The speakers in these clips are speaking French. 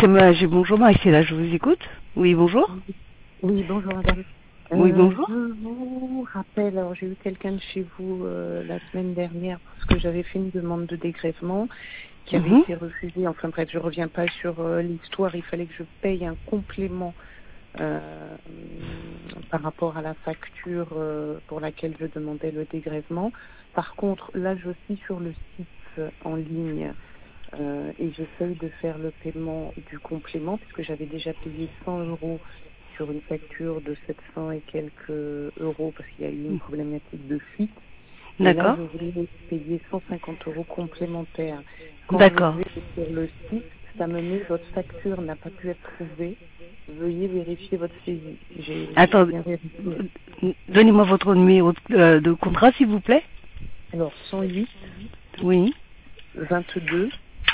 Bonjour Marie-Céla, je vous écoute. Oui, bonjour. Oui, bonjour madame. Oui, bonjour. Je vous rappelle, alors j'ai eu quelqu'un de chez vous la semaine dernière parce que j'avais fait une demande de dégrèvement qui avait Mhm. été refusée. Enfin bref, je reviens pas sur l'histoire. Il fallait que je paye un complément euh, par rapport à la facture pour laquelle je demandais le dégrèvement. Par contre, là, je suis sur le site en ligne et j'essaye de faire le paiement du complément puisque j'avais déjà payé 100 euros sur une facture de 700 et quelques euros parce qu'il y a eu une problématique de fuite. Et là, D'accord. je voulais payer 150 euros complémentaires. Quand je D'accord. vais sur le site, ça me met votre facture n'a pas pu être trouvée. Veuillez vérifier votre saisie. J'ai Attendez, bien vérifié. donnez-moi votre numéro de contrat, s'il vous plaît. Alors, 108 Oui. 22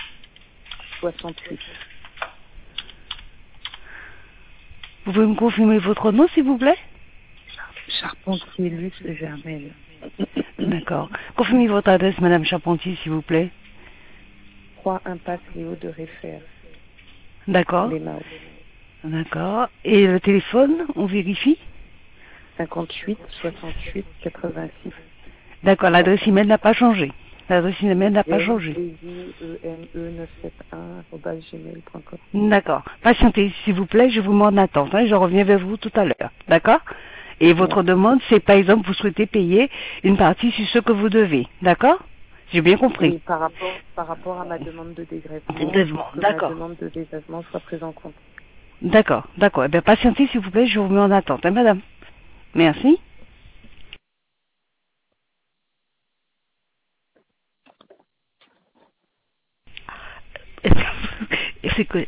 68. Vous pouvez me confirmer votre nom, s'il vous plaît. Charpentier Luce Germaine. D'accord. Confirmez votre adresse, Madame Charpentier, s'il vous plaît. 3 impasse Léo de Réfère, D'accord. les Mao. D'accord. Et le téléphone, on vérifie. 58 68 86. D'accord, l'adresse 300. email n'a pas changé. L'adresse email n'a pas changé. gmail.com. D'accord. Patientez, s'il vous plaît, je vous mets en attente. Je reviens vers vous tout à l'heure. D'accord. Et votre Merci. demande, c'est par exemple, vous souhaitez payer une partie sur ce que vous devez. D'accord. J'ai bien compris. Oui, par rapport à ma demande de dégrèvement, pour Dégrèvement. que ma D'accord. demande de dégrèvement soit prise en compte. D'accord. D'accord. Eh bien, patientez, s'il vous plaît, je vous mets en attente, madame. Merci. C'est que...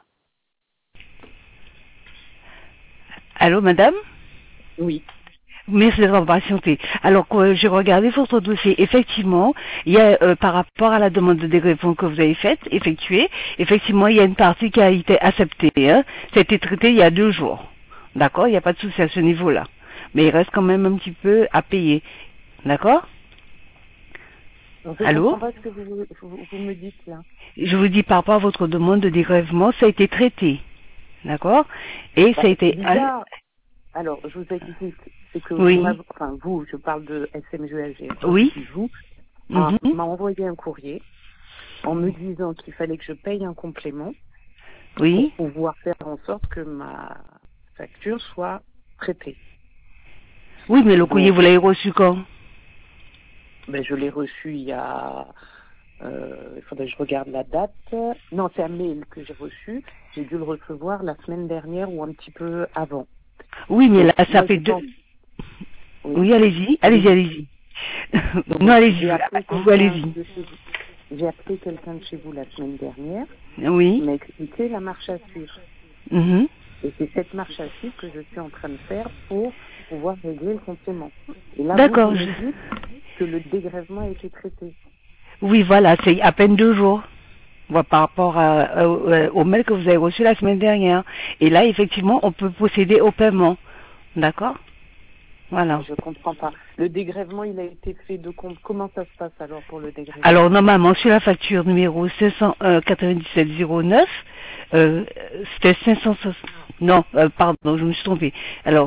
Allô, madame. Oui. Merci d'avoir patienté. Alors, j'ai regardé votre dossier. Effectivement, il y a, par rapport à la demande de dégrèvement que vous avez faite, effectuée, effectivement, il y a une partie qui a été acceptée. Hein. Ça a été traité il y a 2 jours. D'accord? Il n'y a pas de souci à ce niveau-là. Mais il reste quand même un petit peu à payer. D'accord? Donc, je ne Allô? comprends pas ce que vous me dites là. Je vous dis par rapport à votre demande de dégrèvement, ça a été traité. D'accord? Et ça a C'est été... bizarre. Alors, je vous explique. C'est que Oui. vous, je parle de SMGAG, Oui. qui vous, Mhm. m'a envoyé un courrier en me disant qu'il fallait que je paye un complément pour Oui. pouvoir faire en sorte que ma facture soit traitée. Oui, mais le courrier, Donc, vous l'avez reçu quand? je l'ai reçu il y a... il faudrait que je regarde la date. Non, c'est un mail que j'ai reçu. J'ai dû le recevoir la semaine dernière ou un petit peu avant. Oui, mais Donc, là, ça moi, fait je 2... pense... Oui, Oui, allez-y, allez-y, allez-y. allez-y. Non, Donc, allez-y, vous allez-y. j'ai appelé quelqu'un de chez vous la semaine dernière qui Oui. m'a expliqué la marche à suivre. Mhm. Et c'est cette marche à suivre que je suis en train de faire pour pouvoir régler le complément. Et là, vous D'accord. me dites que le dégrèvement a été traité. Oui, voilà, c'est à peine 2 jours. Voilà, par rapport au mail que vous avez reçu la semaine dernière. Et là, effectivement, on peut procéder au paiement. D'accord? Voilà. Je comprends pas. Le dégrèvement, il a été fait de compte. Comment ça se passe alors pour le Alors, dégrèvement? normalement, sur la facture numéro 501-9709, c'était 560... Non, pardon, je me suis trompée. Alors,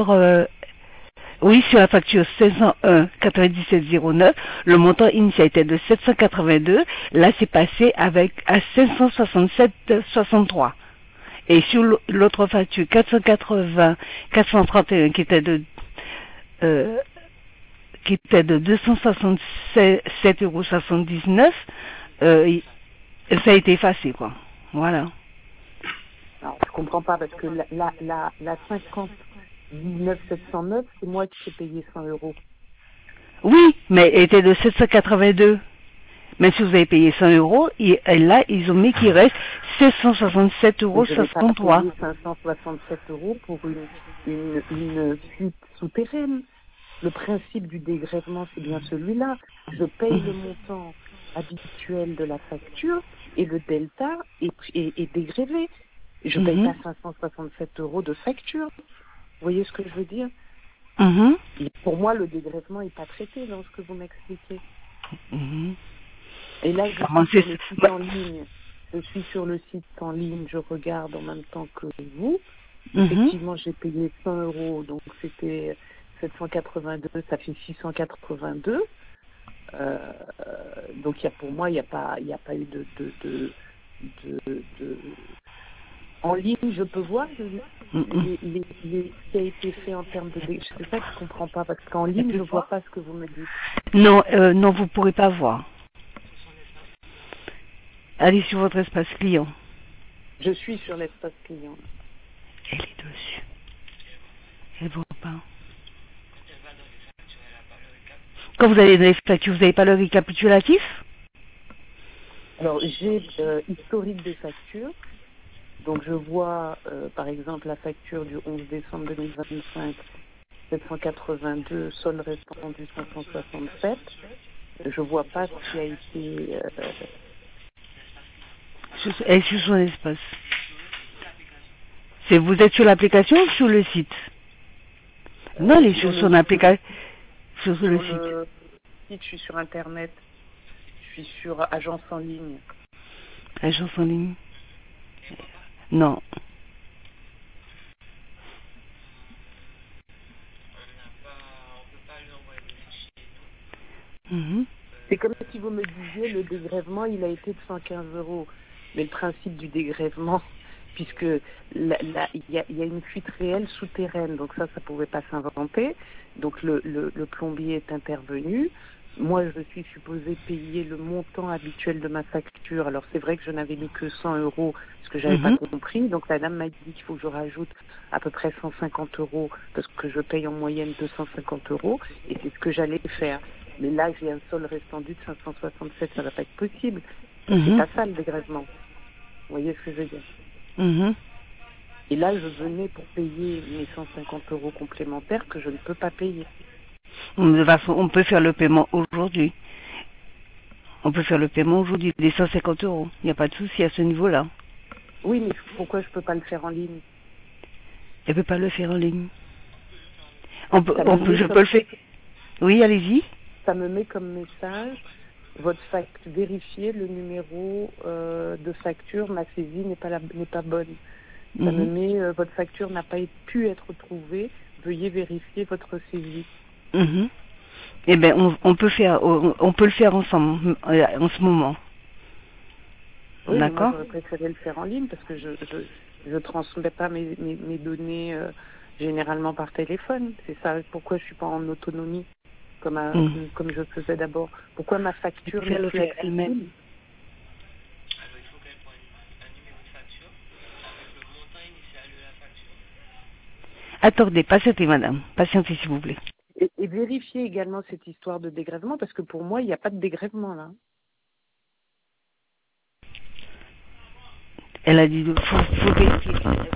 oui, sur la facture 501-9709, le montant initial était de 782. Là, c'est passé à 567,63. Et sur l'autre facture 431 euh, qui était de 267,79 €, ça a été effacé, quoi. Voilà. Alors, je comprends pas parce que la 59 709, c'est moi qui ai payé 100 euros. Oui, mais elle était de 782. Mais si vous avez payé 100 €, et là, ils ont mis qu'il reste Mais je vais pas 767,63 €. payer 567 euros pour une fuite souterraine. Le principe du dégrèvement, c'est bien celui-là. Je paye le montant habituel de la facture et le delta est dégrévé. Je paye pas Mhm. 567 euros de facture. Vous voyez ce que je veux dire? Mhm. Et pour moi, le dégrèvement n'est pas traité dans ce que vous m'expliquez. Mhm. Et là, je Comment suis c'est sur le site bah, en ligne. Je suis sur le site en ligne, je regarde en même temps que vous. mhm. Effectivement, j'ai payé 100 euros, donc c'était 782, ça fait 682. Donc pour moi, il n'y a pas eu de- En ligne, je peux voir Mhm. ce qui a été fait en termes de... C'est ça que je comprends pas, parce qu'en ligne, je vois pas ce que vous me dites. Non, non, vous pourrez pas voir. Allez sur votre espace client. Je suis sur l'espace client. Elle est dessus. Elle voit pas. Quand vous allez dans les factures, vous n'avez pas le récapitulatif? Alors, j'ai historique des factures. Donc, je vois, par exemple, la facture du 11 décembre 2025, 782, solde restant du 567. Je vois pas ce qui a été... Elle est sur son espace. Vous êtes sur l'application ou sur le site? Non, elle est sur sur son application. Sur le site. le site, je suis sur Internet. Je suis sur Agence en ligne. Agence en ligne. Non. Mhm. C'est comme si vous me disiez, le dégrèvement, il a été de 115 euros. Mais le principe du dégrèvement, puisque il y a une fuite réelle souterraine, donc ça pouvait pas s'inventer. Donc le plombier est intervenu. Moi, je suis supposée payer le montant habituel de ma facture. Alors c'est vrai que je n'avais mis que 100 euros, parce que j'avais pas Mhm. compris. Donc la dame m'a dit qu'il faut que je rajoute à peu près 150 euros, parce que je paye en moyenne 250 euros, et c'est ce que j'allais faire. Mais là, j'ai un solde restant dû de 567, ça va pas être possible. C'est Mhm. pas ça le dégrèvement. Vous voyez ce que je veux dire? Mhm. Et là, je venais pour payer mes 150 € complémentaires que je ne peux pas payer. De toute façon, on peut faire le paiement aujourd'hui. On peut faire le paiement aujourd'hui, des 150 €. Il n'y a pas de souci à ce niveau-là. Oui, mais pourquoi je ne peux pas le faire en ligne? Elle peut pas le faire en ligne. Je peux le faire. Oui, allez-y. Ça me met comme message, vérifiez le numéro de facture, ma saisie n'est pas bonne. Ça me met, votre facture n'a pas pu être trouvée, veuillez vérifier votre saisie. Eh bien, on peut le faire ensemble en ce moment. Oui, mais moi D'accord. j'aurais préféré le faire en ligne parce que je transmets pas mes données généralement par téléphone. C'est ça pourquoi je suis pas en autonomie comme je faisais d'abord. Pourquoi ma facture n'est plus accessible? Alors, il faut qu'elle prenne un numéro de facture avec le montant initial de la facture. Attendez, patientez, madame. Patientez, s'il vous plaît. Et vérifiez également cette histoire de dégrèvement parce que pour moi, il n'y a pas de dégrèvement là. Elle a dit faut vérifier.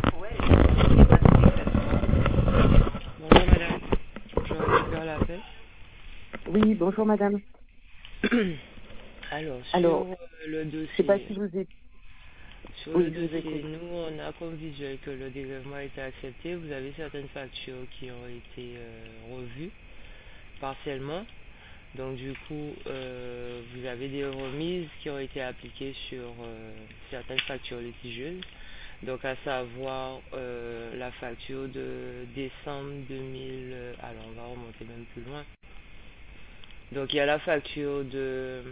Bonjour madame, je récupère l'appel. Oui, bonjour madame. Alors, le dossier, je sais pas si vous êtes... sur le dossier, nous on a comme visuel que le dégrèvement a été accepté. Vous avez certaines factures qui ont été revues partiellement. Donc du coup, vous avez des remises qui ont été appliquées sur certaines factures litigieuses. Donc à savoir la facture de décembre 2000, alors on va remonter même plus loin. Donc il y a la facture de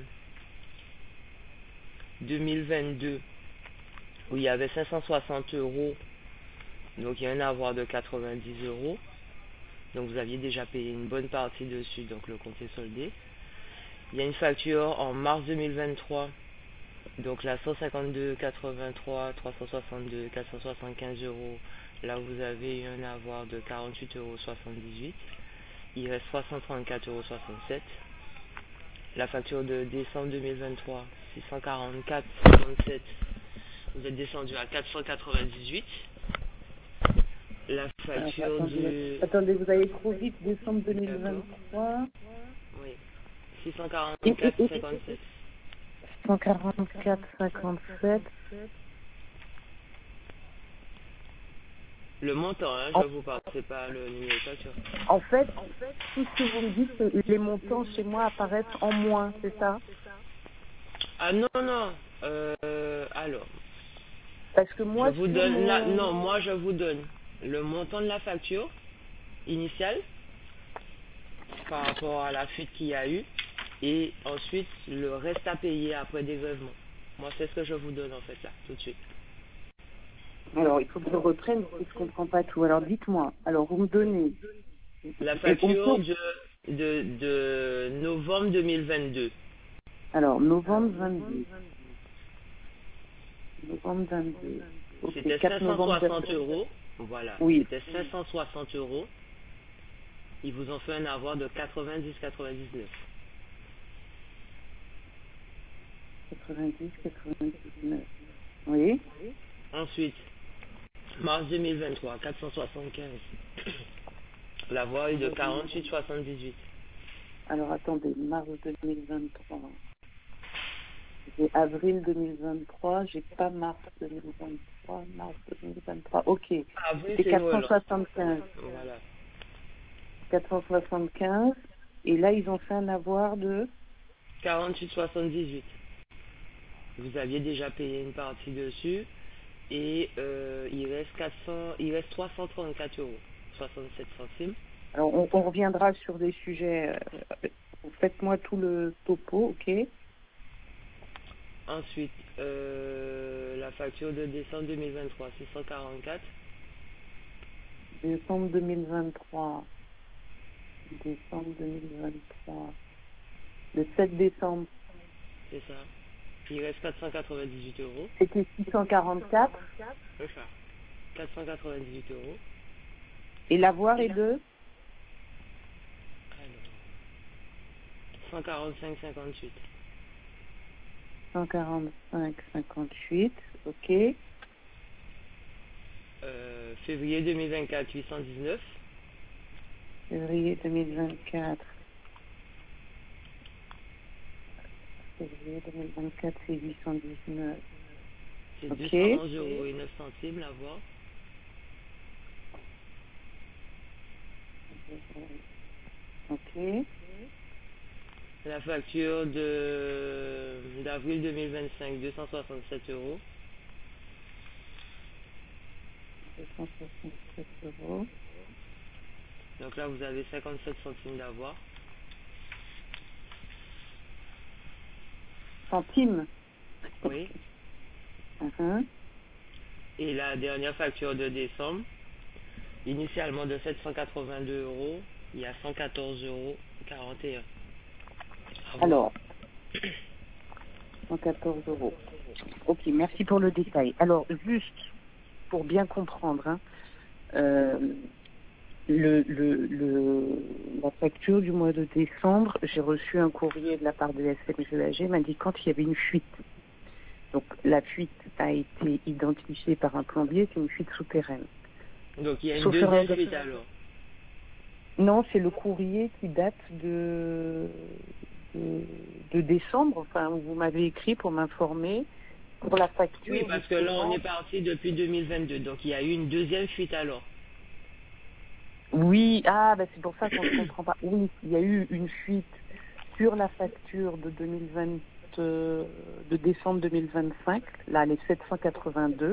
2022 où il y avait 560 €, donc il y a un avoir de 90 €. Donc vous aviez déjà payé une bonne partie dessus, donc le compte est soldé. Il y a une facture en mars 2023, donc la 152, 83, 362, 475 €. Là vous avez eu un avoir de 48,78 €. Il reste 334,67 €. La facture de décembre 2023, 644,57. Vous êtes descendu à 498. La facture Attendez, vous allez trop vite, décembre 2023. Oui. 644,57. 144,57. Le montant, hein, je vous parle, c'est pas le numéro de facture. En fait, tout ce que vous me dites, les montants chez moi apparaissent en moins, c'est ça? Ah non, non. Alors. Parce que moi, je vous donne non, moi je vous donne le montant de la facture initiale par rapport à la fuite qu'il y a eu et ensuite le reste à payer après dégrèvement. Moi c'est ce que je vous donne en fait là, tout de suite. Alors il faut que je reprenne parce que je comprends pas tout. Alors dites-moi, alors vous me donnez la facture de novembre 2022. Alors novembre 22. Novembre 22. Okay. C'était 560 €. Voilà. Oui. C'était 560 €. Ils vous ont fait un avoir de 90,99. 90,99. Oui. Ensuite, mars 2023, 475. L'avoir est de 48,78. Alors attendez, mars 2023. J'ai avril 2023, j'ai pas mars 2023, mars 2023. Ok. C'est 475. Voilà. 475. Et là, ils ont fait un avoir de 48,78. Vous aviez déjà payé une partie dessus. Et il reste 334 €, 67 centimes. Alors, on reviendra sur des sujets. Faites-moi tout le topo, ok. Ensuite, la facture de décembre 2023, 644. Décembre 2023. Décembre 2023. Le 7 décembre. C'est ça. Il reste 498 €. C'était 644. C'est ça. 498 €. Et l'avoir est de 145,58. 145,58, ok. février 2024, 819. Février 2024. Février 2024, c'est 819. C'est Ok. 211 euros et 9 centimes l'avoir. Ok. La facture d'avril 2025, 267 euros. 267 euros. Donc là, vous avez 57 centimes d'avoir. Centimes. Oui. Et la dernière facture de décembre, initialement de 782 euros, il y a 114 euros 41. Alors, 114 euros. Ok, merci pour le détail. Alors, juste pour bien comprendre, hein, la facture du mois de décembre, j'ai reçu un courrier de la part de SMGAG m'indiquant qu'il y avait une fuite. Donc, la fuite a été identifiée par un plombier, c'est une fuite souterraine. Donc, il y a une deuxième fuite alors? Non, c'est le courrier qui date de décembre. Enfin, vous m'avez écrit pour m'informer pour la facture. Oui, parce que là, on est parti depuis 2022. Donc, il y a eu une deuxième fuite alors. Oui, c'est pour ça qu'on ne comprend pas. Oui, il y a eu une fuite sur la facture de 2020, de décembre 2025. Là, les 782.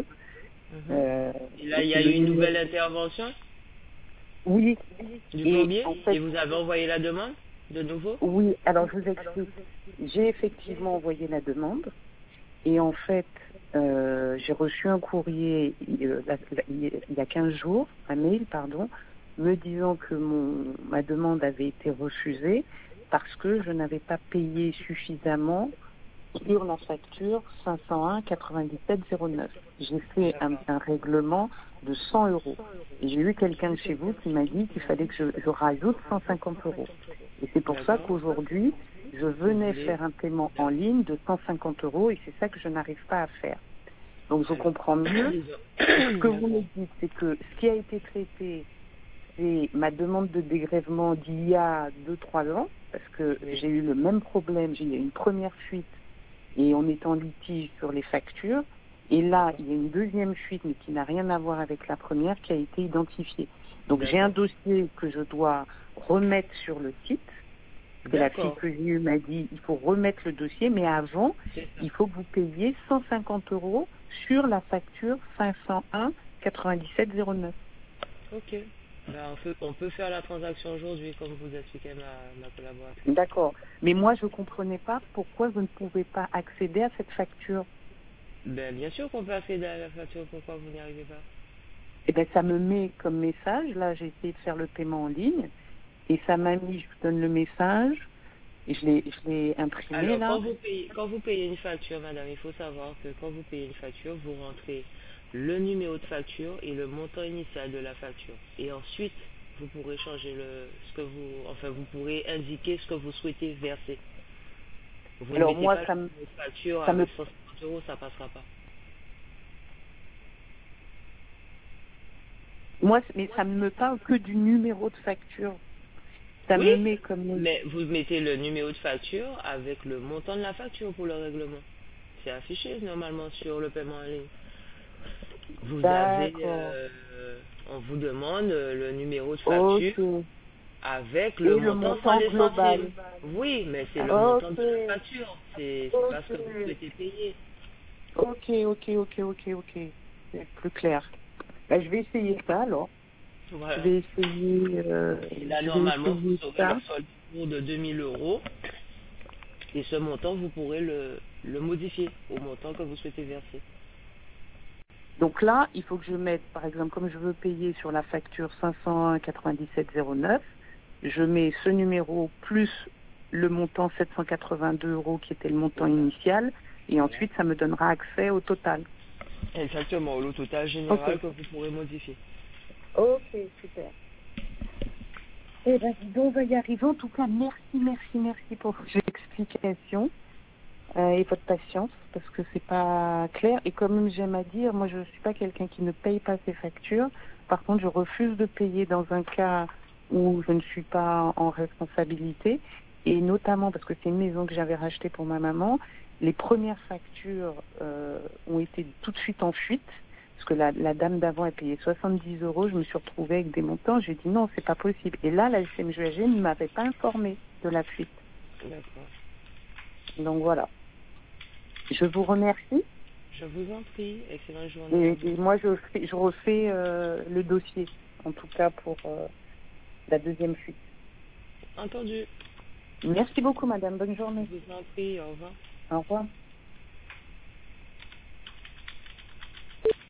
Et là, il y a eu une nouvelle intervention? Oui. Du plombier? En fait, et vous avez envoyé la demande de nouveau? Oui, alors je vous explique. J'ai effectivement envoyé la demande et en fait, j'ai reçu un courrier il y a 15 jours, un mail, pardon, me disant que ma demande avait été refusée parce que je n'avais pas payé suffisamment sur la facture 501 97 09. J'ai fait un règlement de 100 euros. Et j'ai eu quelqu'un de chez vous qui m'a dit qu'il fallait que je rajoute 150 euros. Et c'est pour ça qu'aujourd'hui, je venais faire un paiement en ligne de 150 euros et c'est ça que je n'arrive pas à faire. Donc je comprends mieux. Ce que vous me dites, c'est que ce qui a été traité, c'est ma demande de dégrèvement d'il y a 2-3 ans, parce que j'ai eu le même problème. J'ai eu une première fuite et on est en litige sur les factures. Et là, il y a une deuxième fuite, mais qui n'a rien à voir avec la première, qui a été identifiée. Donc j'ai un dossier que je dois remettre sur le site. Que la fille que j'ai eue m'a dit, il faut remettre le dossier, mais avant, il faut que vous payiez 150 euros sur la facture 501 97 09. Ok. Ben, on peut faire la transaction aujourd'hui, comme vous expliquait ma collaboratrice. D'accord. Mais moi, je ne comprenais pas pourquoi vous ne pouvez pas accéder à cette facture. Ben, bien sûr qu'on peut accéder à la facture. Pourquoi vous n'y arrivez pas? Eh bien, ça me met comme message. Là, j'ai essayé de faire le paiement en ligne. Et ça m'a mis, je vous donne le message. Et je l'ai imprimé. Alors, là. Quand vous payez une facture, madame, il faut savoir que quand vous payez une facture, vous rentrez le numéro de facture et le montant initial de la facture. Et ensuite, vous pourrez changer vous pourrez indiquer ce que vous souhaitez verser. Vous Alors, ne mettez moi, pas une facture ça avec 150 euros, ça passera pas. Moi, mais ça ne me parle que du numéro de facture. Ça Oui, me met comme... mais vous mettez le numéro de facture avec le montant de la facture pour le règlement. C'est affiché normalement sur le paiement en ligne. Vous avez, on vous demande le numéro de facture avec le montant sans les centimes. Oui, mais c'est le montant de la facture. C'est pas ce que vous souhaitez payer. Ok. C'est plus clair. Ben, je vais essayer ça alors. Voilà. Je vais essayer. Et là, normalement, vous aurez le solde court de 2000 euros. Et ce montant, vous pourrez le modifier au montant que vous souhaitez verser. Donc là, il faut que je mette, par exemple, comme je veux payer sur la facture 501 97 09, je mets ce numéro plus le montant 782 euros qui était le montant initial, et ensuite ça me donnera accès au total. Exactement, au total général que vous pourrez modifier. Ok, super. Eh bien, dis donc, on va y arriver. En tout cas, merci pour vos explications. et votre patience, parce que c'est pas clair. Et comme j'aime à dire, moi je suis pas quelqu'un qui ne paye pas ses factures. Par contre, je refuse de payer dans un cas où je ne suis pas en responsabilité, et notamment parce que c'est une maison que j'avais rachetée pour ma maman. Les premières factures ont été tout de suite en fuite, parce que la dame d'avant a payé 70 €. Je me suis retrouvée avec des montants. J'ai dit non, c'est pas possible. Et là, la SMJG ne m'avait pas informée de la fuite. D'accord. Donc voilà. Je vous remercie. Je vous en prie. Excellente journée. Et moi, je refais le dossier, en tout cas pour la deuxième fuite. Entendu. Merci beaucoup, madame. Bonne journée. Je vous en prie. Au revoir. Au revoir.